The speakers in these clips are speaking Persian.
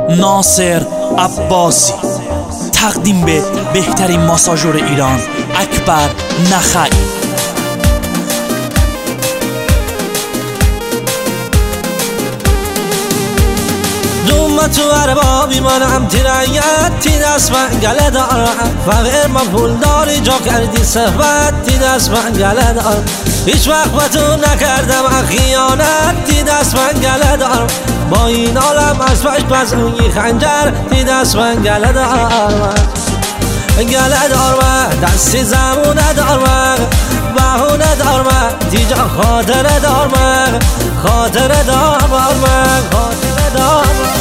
ناصر عباسی. تقدیم به بهترین ماساژور ایران اکبر نخعی. دوم تو عربا بیمانم تیرایت تی دست من گله دارم، فقیر ما پول داری جا کردی صحبت تی دست من گله دارم، هیچ وقت با تو نکردم خیانت تی دست من گله دارم، با این عالم از پس اونی خنجر تی دست من گله دارم، گله دارم دستی زمونه دارم، بهونه دارم دیجا خاطره دارم، خاطره دارم، خاطره دارم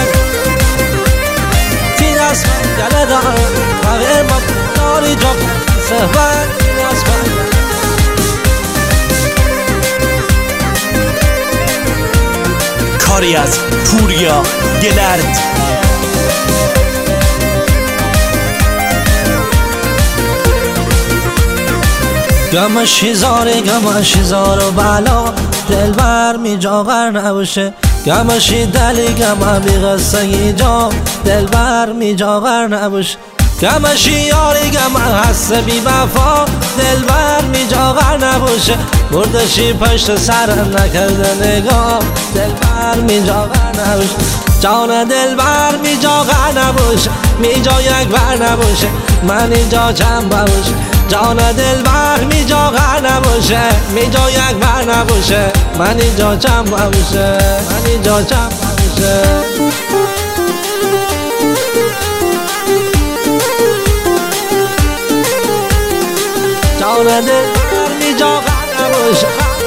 تی دست من گله دارم، فقیر ما داری جا صحبت تی دست من گله. کاری از پوریا گلرد. گمشی زار و بلا دلبر می جاغر نباشه، گمشی دلی گم بی قصه اینجا دلبر می جاغر نباشه، گمشی یاری گم هست بی وفا دلبر می جاغر نباشه، بردشی پشت سرم نکرده نگاه دلبر می جاغر نباشه، جان دلبر می جاغر نباشه، می جا یک بر نباشه من اینجا چند باشه، جان دلبر می جا غر نباشه، می جا یک بر نباشه من اینجا چند باشه، من اینجا چند باشه. جان دلبر می جا غر نباشه،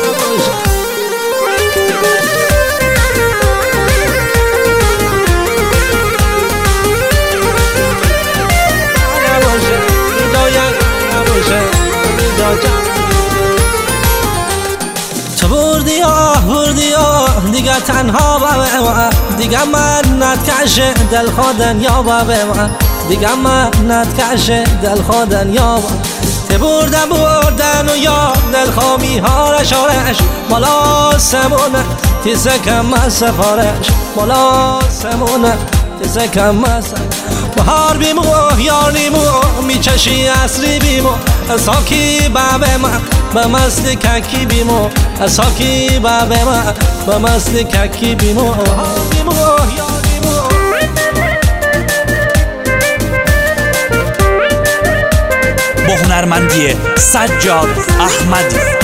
تو بردی دیگه تنها با من، دیگه من نتکشه دل خودن یا با من، دیگه من نتکشه دل خودن یا با تی بردن و یا دل خامی ها رشارش بالا سمونه تی سکم سفارش بالا سمونه تی سکم بهار بیمو یار نیمو میچشی اصری بیمو ساکی بابه من به مستی ککی بیمو ساکی بابه من به مستی ککی بیمو بیمو یار نیمو. با هنرمندی سجاد احمدی.